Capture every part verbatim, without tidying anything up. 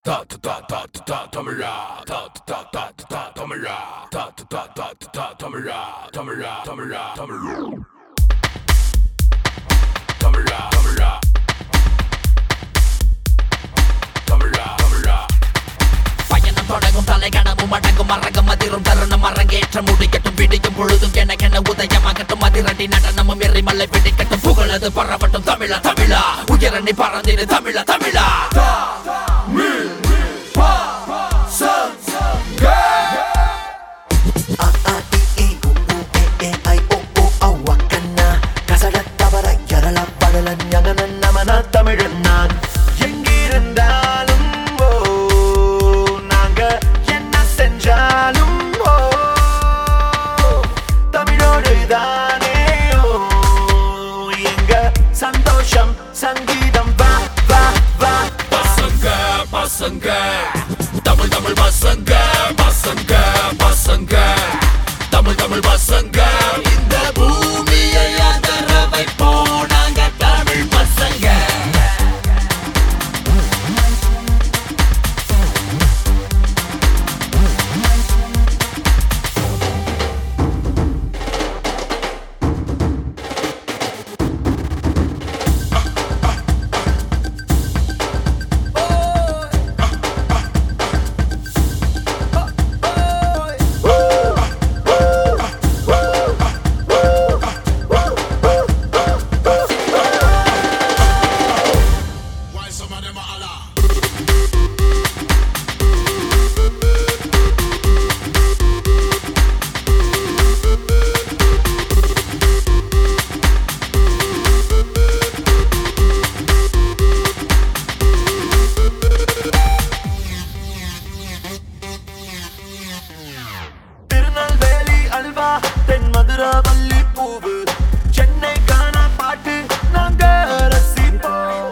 Ta ta ta ta ta ta Tamara ta ta ta ta ta Tamara ta ta ta ta ta Tamara Tamara Tamara Tamara Tamara Tamara Tamara Tamara பயணம் தொடங்கும் தலை கனவும் அடங்கும் மரகம் அதிரும் தருணம் அரங்கேற்றம் முடிக்கட்டும் விடியும் பொழுதும் எனக்கென உதயமாகட்டும் அதிரடி நடனமும் எரிமலை பிடிக்கட்டும் புகழது பரவட்டும் தமிழா தமிழா உயரணி பறந்திடு தமிழா தமிழா தமிழன் நான் எங்கிருந்தாலும் ஓ நாங்க என்ன செஞ்சாலும் ஓ தமிழோடு தானே ஓ எங்க சந்தோஷம் சங்கீதம் வா வா வா பசங்க பசங்க தமிழ் தமிழ் பசங்க பசங்க பசங்க தமிழ் தமிழ் பசங்க இந்த பூமியை அதர வைப்போம் நாங்க தமிழ் பசங்க அல்வா தென் மதுராவல்லி பூவு சென்னை காண பாட்டு நாங்க ரசிப்போம்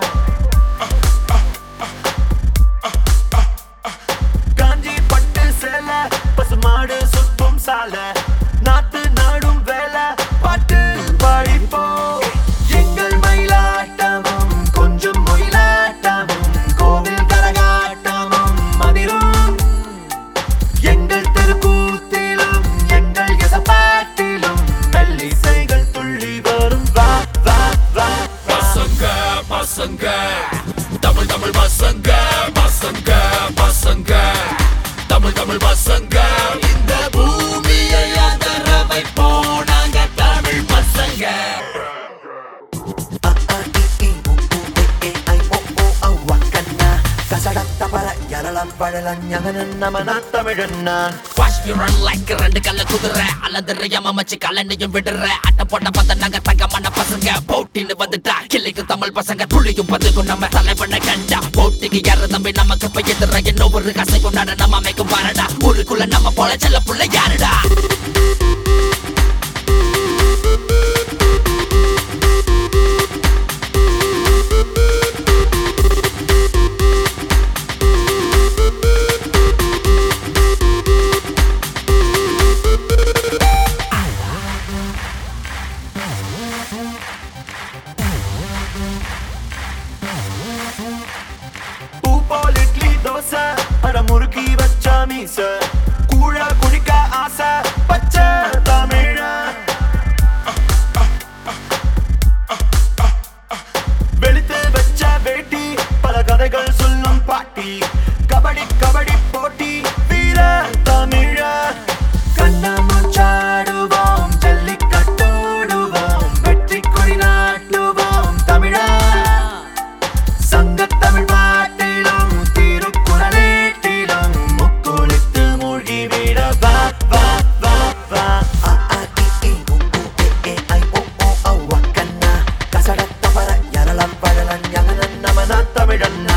காஞ்சி பட்டு சேலை பசுமாடு சுத்தும் சாலை நாத்து நாடும் வேலை பாட்டு பாடிப்போம் எங்கள் மயிலாட்டமும் கொஞ்சம் மொயிலாட்டமும் கோவில் கரகாட்டமும் மதிரும் எங்கள் தெருக்கூத்திலும் எங்கள் எசப்பாட்டிலும் மெல்லிசைகள் துள்ளி வரும் வா வா வா பசங்க பசங்க தமிழ் தமிழ் பசங்க பசங்க பசங்க தமிழ் தமிழ் பசங்க இந்த பூமியை அதர வைப்போம் நாங்க தமிழ் பசங்க தமிழன் நான் வாஷ்பிரன் லைக் ரெண்டு கல்ல குதிரை அல்லது யமமச்சி கலண்டையும் விடுற அட்ட போட்ட பத்த நாங்க தங்கமான பசங்க போட்டின்னு வந்துட்டா கிளிக்கு தமிழ் பசங்க துளியும் பதுக்கும் நம்ம தலைவனை கண்டா போட்டிக்கு யாரு தம்பி நமக்கு பையதுற என்ன ஒரு கசை கொண்டாட நம்ம அமைக்கும் பாரடா ஊருக்குள்ள நம்ம போல செல்ல புள்ள யாருடா பூபால் இட்லி தோசை அட முறுக்கி வச்சா மீச கூழ குடிக்க ஆசை பச்சை தமிழ வெளுத்து வச்ச வேட்டி பல கதைகள் சொல்லும் பாட்டி கபடி கபடி போட்டி வீர தமிழ கண்ணாமூச்சாடுவோம் ஜல்லிக்கட்டோடுவோம் வெற்றி கொடி நாட்டுவோம் தமிழா சங்கத்தமிழ் பாட்டிலும் திருக்குறளேட்டிலும் முக்குளித்து மொழிவிட வா வா வா வா கசடத்தவர யரளம் பழலன் யங்கனன் நமன தமிழன்